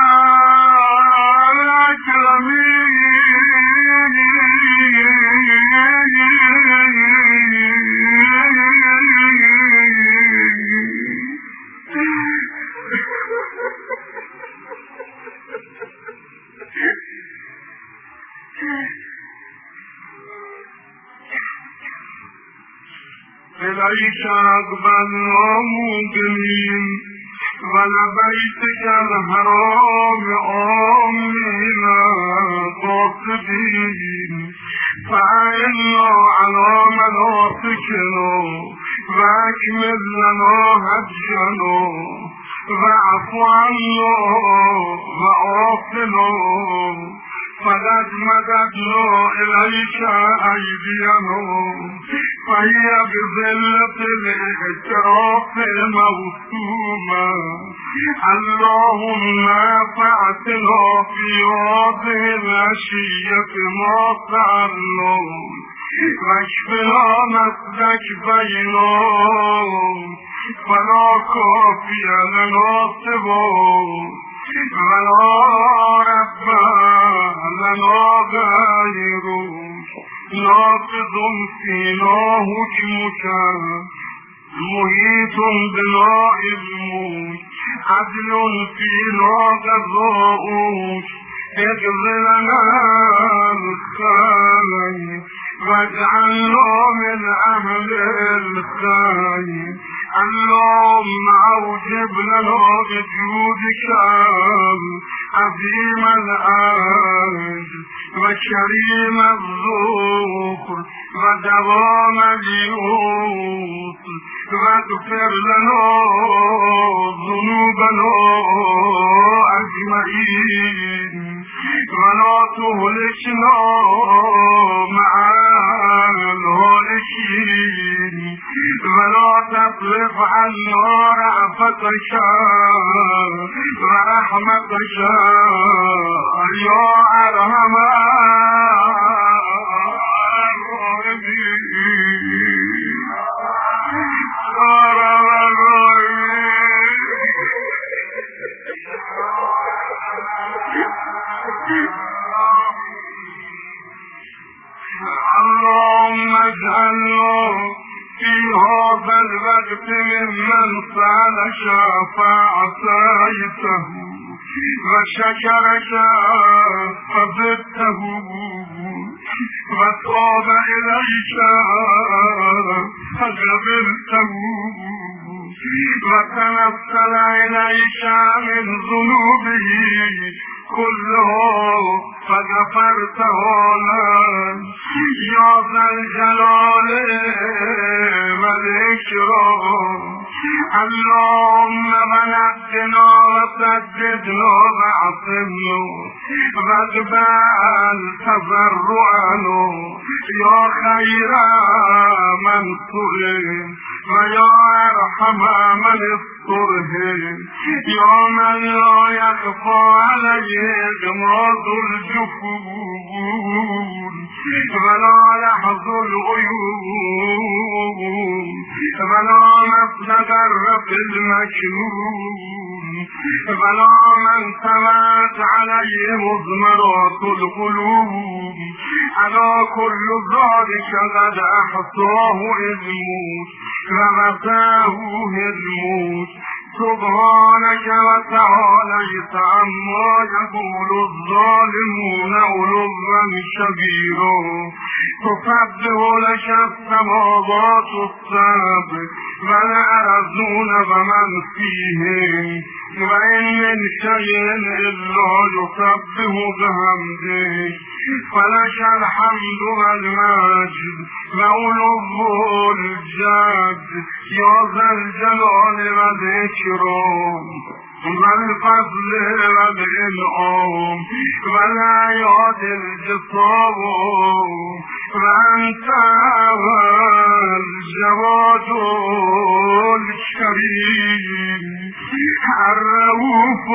إليك أقبلنا مقبلين ولبيتك الحرام آمين قاصدين فأعنا على مناسكنا وأكمل لنا هجنا واعف عنا وعافنا فقد مددنا إليك أيدينا فهي بذلة الاعتراف موسومة اللهم فأتنا في هذه العشية ما فعلنا واكفنا مسلك بينا فلا كافي لنا سواك ولا رب لنا غيرك نافذ فينا حكمك محيط بنا علمك عدل فينا قضاؤك اقض لنا الخير واجعلنا من أهل الخير اللهم أوجب لنا بجودك عظيم الأجر وكريم الذكر ودوام اليسر واغفر لنا ذنوبنا أجمعين ولا تهلكنا مع الهالكين ولا تصرف عنا رأفتك ورحمتك يا أرحم اللهم اجعلنا في هذا الوقت ممن سأل شفاعته وشكرك فزدته وتاب إليك فقبلته وتنزل إليك من ذنوبه كله فغفرته له يا ذا الجلال والإكرام اللهم بلغنا وسددنا وعصمنا واقبل تضرعنا يا خير من سئل ويا أرحم من يسترهم يا من لا يخفى عليه غماض الجفون ولا لحظ العيون ولا مفلق الرب المكنون ولا من ثبت عليه مضمرات القلوب على كل ذلك قد أحصاه الموت وغفاه الموت سبحانك وتعاليت عما يقول الظالمون علوا كبيرا تسبح لك السماوات السبع والأرضون ومن فيهن وإن من شيء إلا يسبح بحمده فلك الحمد والمجد وعلو الجد يا ذا الجلال والإكرام والفضل والإنعام والآيات الجسام وأنت الجواد الكريم الرؤوف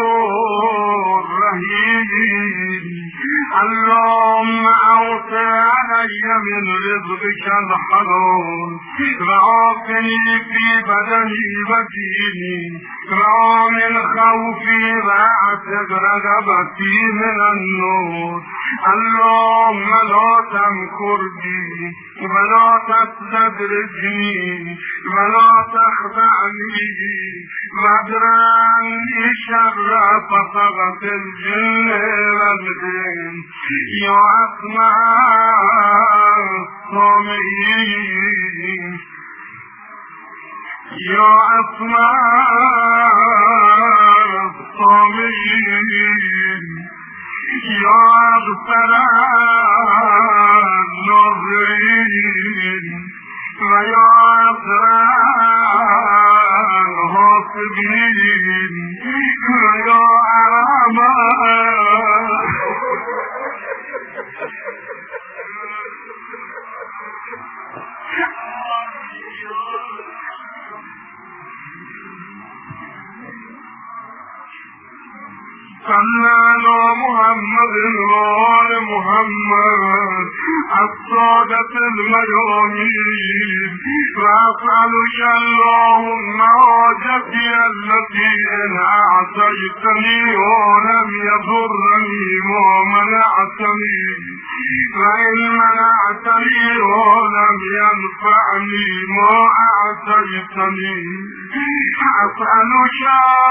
الرحيم اللهم أوسع علي من رزقك الحلال وعافني في بدني وديني ومن خوفي واعتق رغبتي من النور اللهم لا تمكر بي ولا تستدرجني ولا تخدعني وادرعني شر فسقة الجن والجن يا أسمع السامعين يا أسمع السامعين يا أبصر الناظرين ويا أسرع الحاسبين ويا أعمى صلى على محمد وآل محمد السادة الميامين وأسألك اللهم حاجتي التي إن أعطيتني ولم يضرني ومنعتني وإن منعتني ولم ينفعني ما أعطيتني أسألك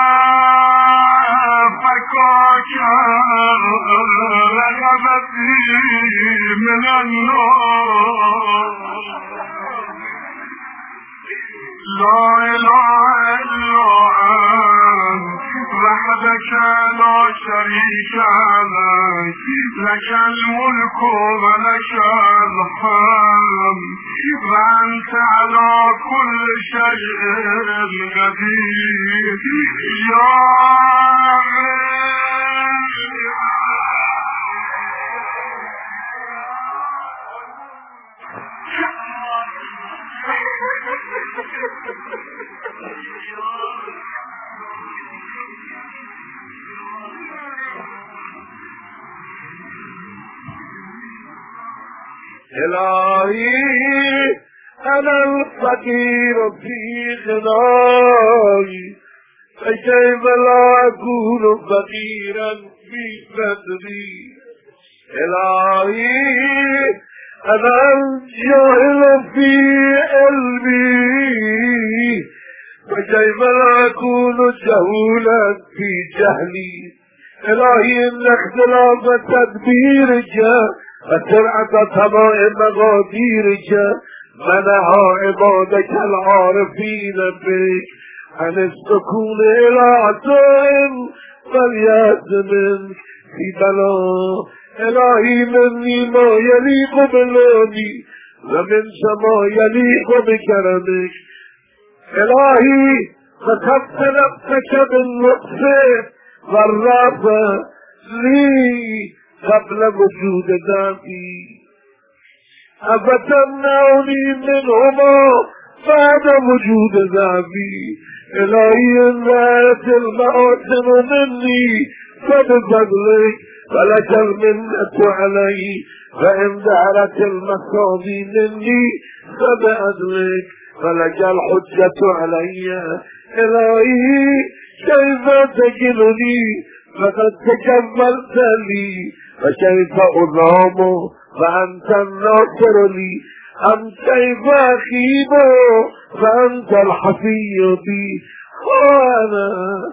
فكاك رغبتي من النار لا إله إلا أنت وحدك لا شريك لك لك الملك ولك الحمد وأنت على كل شيء قدير يا إلهي أنا الفقير في غناي فكيف لا أكون فقيرا في فقري إلهي أنا الجاهل في قلبي فكيف لا أكون جهولا في جهلي إلهي إن اختلاف تدبيرك وسرعة طبائع مقاديرك منع عبادك العارفين بك عن السكون إلى عطاء فليأت منك في بلاء إلهي مني ما يليق بلوني ومن سما يليق بكرمك إلهي ختمت نفسك باللطف والرافة لي قبل وجود ذاتي أفتمنعني منهما بعد وجود ذاتي إلهي إن ذات المواسم مني فبفضلك فلك المنة علي، فإن دارت المصابي مني فبعدلك فلك الحجة علي. إلهي كيف تجلني فقد تكملت لي، فكيف أظلم فأنت الناصر لي، أم كيف أخيب فأنت الحفي بي. وأنا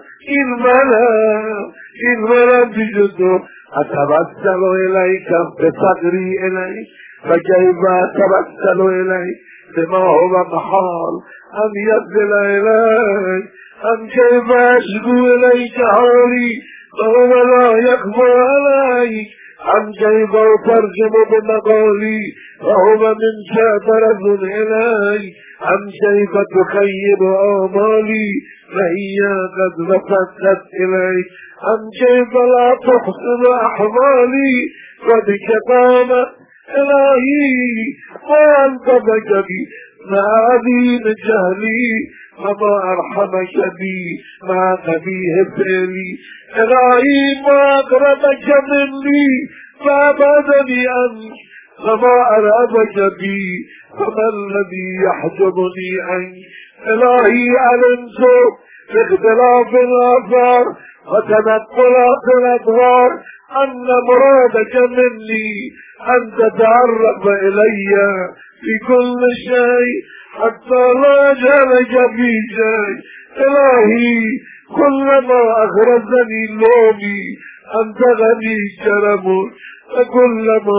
الملا الملا بجد أتبسل إليك بصدري إليك، فكيف أتبسل إليك بما هو محال أن يصل إليك، أم كيف أشكو إليك حالي فهو لا يخفى عليك، أم كيف أترجم بمقالي فهو منك طرف إليك، أم كيف تخيب آمالي فهي قد وصلت إليك، أم كيف لا تحسن أحوالي فبك قامت إلهي وأنت بكبي ما أبي من جهلي، فما أرحمك بي ما قبيه فعلي. إلهي ما أقربك مني فأبعدني عنك، فما أرهبك بي فما الذي يحجبني عنك. إلهي علمت باختلاف الآثار وتنقلات الأدوار أن مرادك مني أن تتعرف إلي في كل شيء حتى لا أجهلك في شيء. إلهي كلما أغرزني لومي أنت غني كرمك، فكلما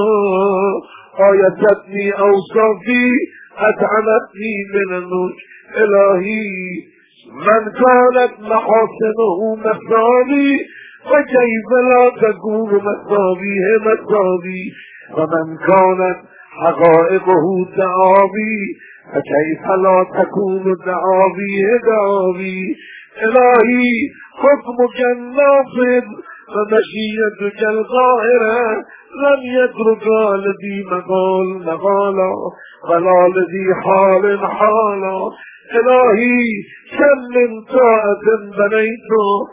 آيتتني أوصافي أتعنتني من النور. إلهي من كانت محاسنه مثالي فكيف لا تكون مثاليه مثالي، ومن كانت حقائقه دعاوي فكيف لا تكون دعاويه دعاوي. إلهي حكمك النافذ ومشيئتك القاهرة لم يترك لذي مقال مقالا ولا لذي حال حالا. إلهي كم من طاعة بنيت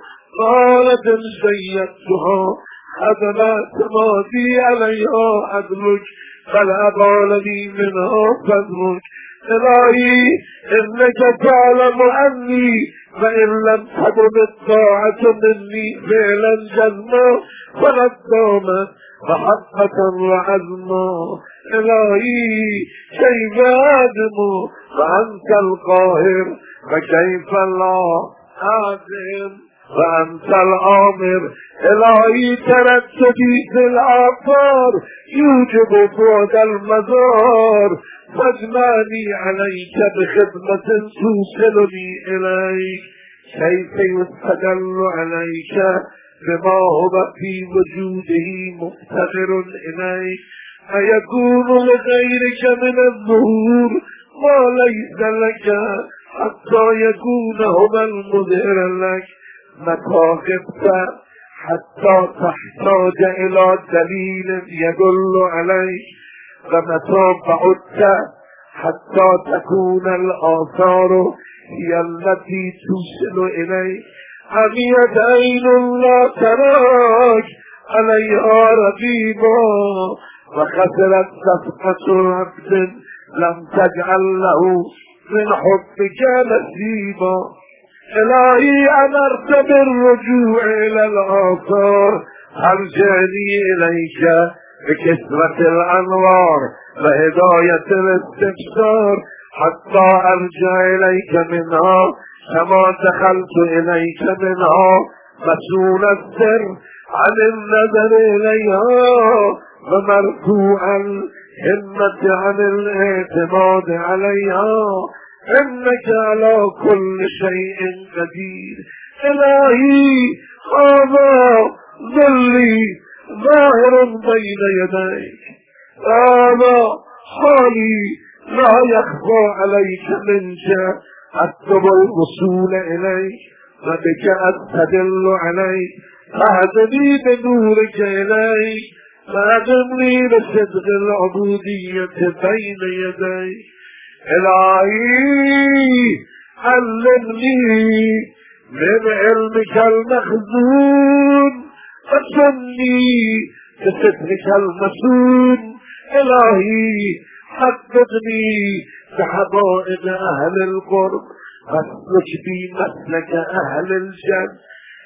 طالة زينتها خدمات ماضي عليها عدلك فلا بالني منها فضلك. إلهي إنك تعلم أني فإن لم تدم الطاعة مني فعلا جزما فقد دامت محبة وعزما. إلهي كيف أدم وأنت القاهر، فكيف لا أدم وأنت الآمر. إلهي ترددي في الآثار يوجب بعد المزار، فاجمعني عليك بخدمة توصلني إليك. كيف يستدل عليك بما هو في وجوده مفتقر إليك؟ أيكون لغيرك من الظهور ما ليس لك حتى يكون هو المظهر لك؟ متى غبت حتى تحتاج إلى دليل يدل عليك، ومتى بعدت حتى تكون الآثار هي التي توصل إليك. أم يدين لا تراك عليها رقيبا، وخسرت صفقة عبد لم تجعل له من حبك نصيبا. إلهي أمرت بالرجوع إلى الآثار، أرجعني إليك بكثرة الأنوار وهداية الاستبصار حتى أرجع إليك منها كما دخلت إليك منها، مسؤول السر عن النظر إليها ومرفوع الهمة عن الاعتماد عليها، إنك على كل شيء قدير. إلهي هذا ظلي ظاهر بين يديك، هذا حالي لا يخفى عليك منك. أطلب الوصول إليك وبك أستدل عليك، فاهدني بنورك إليك، فاهدني بصدق العبودية بين يديك. إلهي علمني من علمك المخزون فسني بسترك المسون. إلهي حببني بحضائن أهل القرب أسلك بي مسلك أهل الجنة.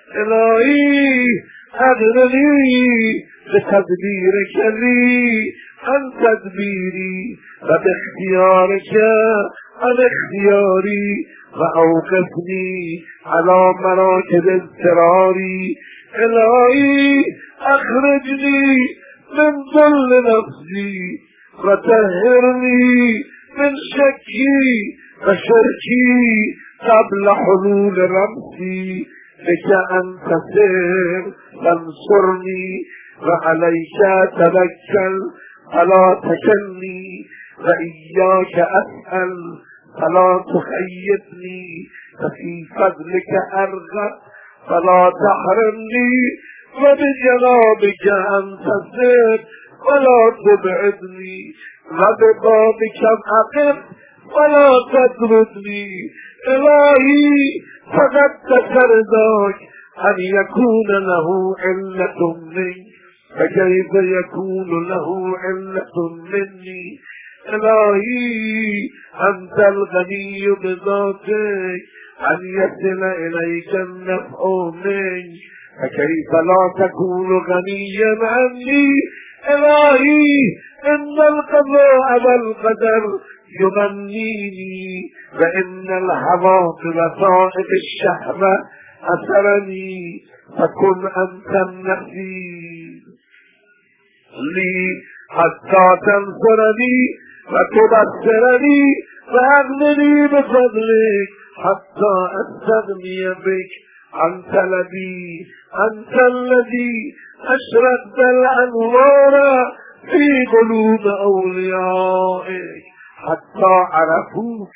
إلهي أغنني بتدبيرك لي عن تدبيري وباختيارك عن اختياري وأوقفني على مراكب اضطراري. إلهي أخرجني من ظل نفسي وطهرني من شكي وشركي قبل حلول رمسي. لك أنت سر فانصرني وعليك توكل فلا تكلني وإياك أسأل فلا تخيبني ففي فضلك أرغب فلا تحرمني وبجنابك أنت سر ولا تبعدني وببابك أقف ولا تطردني. إلهي فقد ترداك أن يكون له علة منك فكيف يكون له علة مني. إلهي أنت الغني بذاتك أن يصل إليك النفع منك فكيف لا تكون غنيا عني. إلهي إن القضاء والقدر يغنيني وإن الهوى بوسائط الشهوة أثرني فكن أنت النصير لي حتى تنصرني وتبصرني وأغنني بفضلك حتى أستغني بك. أنت الذي أنت الذي أشرقت الأنوار في قلوب أوليائك حتى عرفوك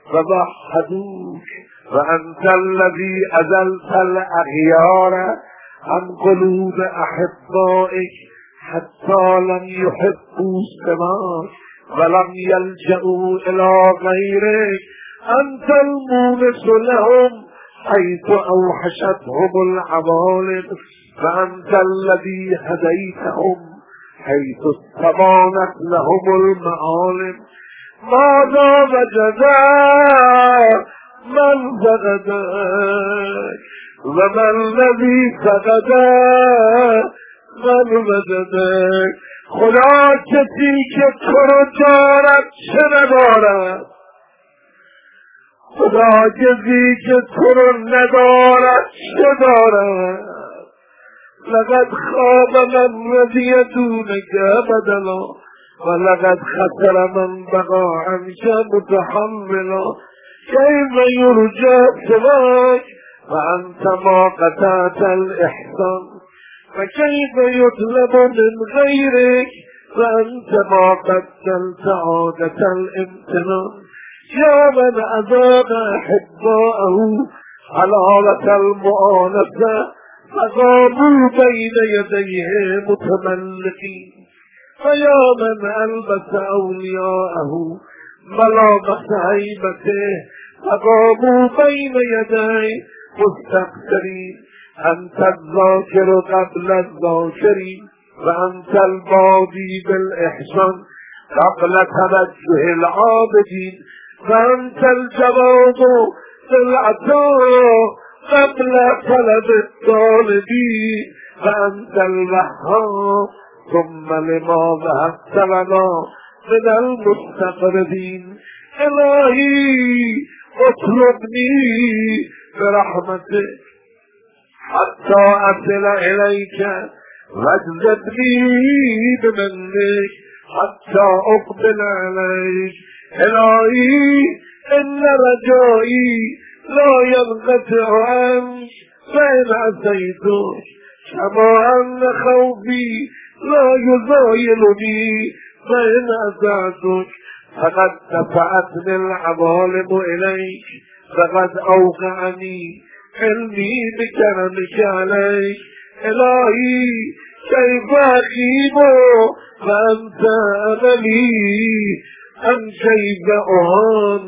ووحدوك. وأنت الذي أزلت الأغيار عن قلوب أحبائك حتى لم يحبوا سواك ولم يلجأوا إلى غيرك. أنت المونس لهم حيث أوحشتهم العوالم وأنت الذي هديتهم حيث استبانت لهم المعالم. ماذا وجدا من فقدك وما الذي فقدا من وجدك. خدا کسی که تو رو دارد چه ندارد، خدا کسی که تو رو ندارد چه دارد. لقد خواب من رضی دونک بدلا ولقد خسر من بقا عنك متحملا. كيف يرجى سواك وأنت ما قطعت الإحسان فكيف يطلب من غيرك وأنت ما قتلت عادة الامتنان. يا من أذاق أحباءه حلالة المؤانسة فقاموا بين يديه متملقين. فيا من ألبس أولياءه ملابس هيبته فقاموا بين يديه مستقترين. أنت الذاكر قبل الذاكرين وأنت البادي بالإحسان قبل توجه العابدين وأنت الجواد بالعطاء قبل طلب الطالبين وأنت الوهاب ثم لما وهبت لنا من المستقربين. إلهي اطلبني برحمتك حتى أصل إليك واجذبني بمنك حتى أقبل عليك. إلهي إن رجائي لا ينقطع عنك فإن عصيتك كما أن خوفي لا يزايلني فإن أطعتك. فقد دفعتني العوالم إليك فقد أوقعني علمي بكرمك عليك. إلهي كيف أخيب وأنت أملي أم كيف أهان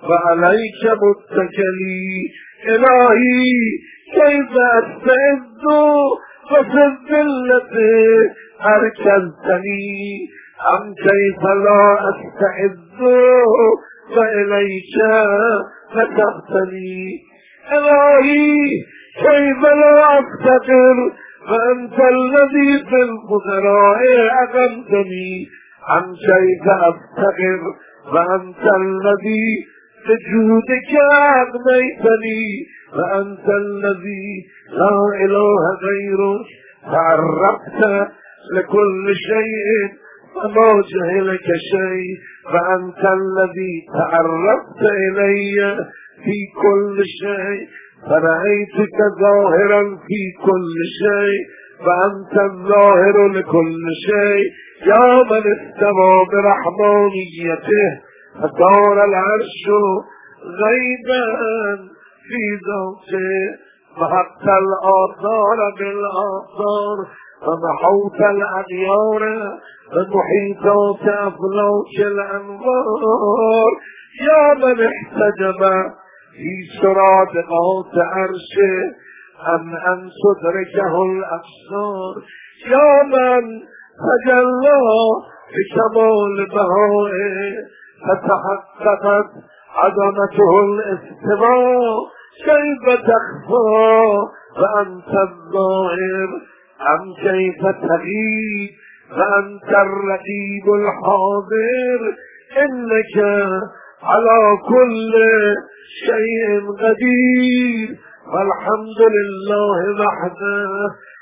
وعليك متكلي إلهي كيف أستعد وفي الذلة أركلتني أم كيف لا أستعد فإليك فتحتني إلهي كيف لا أفتقر فأنت الذي في الفقراء أقمتني أم كيف أفتقر فأنت الذي بجودك أغنيتني فأنت الذي لا إله غيرك تعرفت لكل شيء فما جهلك شيء فأنت الذي تعرفت إلي في كل شيء فرأيتك ظاهرا في كل شيء فأنت الظاهر لكل شيء يا من استوى برحمانيته فدار العرش غيبا في ذاته محقت الآثار بالآثار فمحوت الأغيار فمحيطات أفلاك الأنوار يا من احتجب في سرادقات عرشه أم أن تدركه الأبصار يا من تجلى بكمال بهائه فتحققت عظمته الاستواء كيف تخفى فأنت الظاهر أم كيف تغيب فأنت الرقيب الحاضر إنك على كل شيء قدير والحمد لله وحده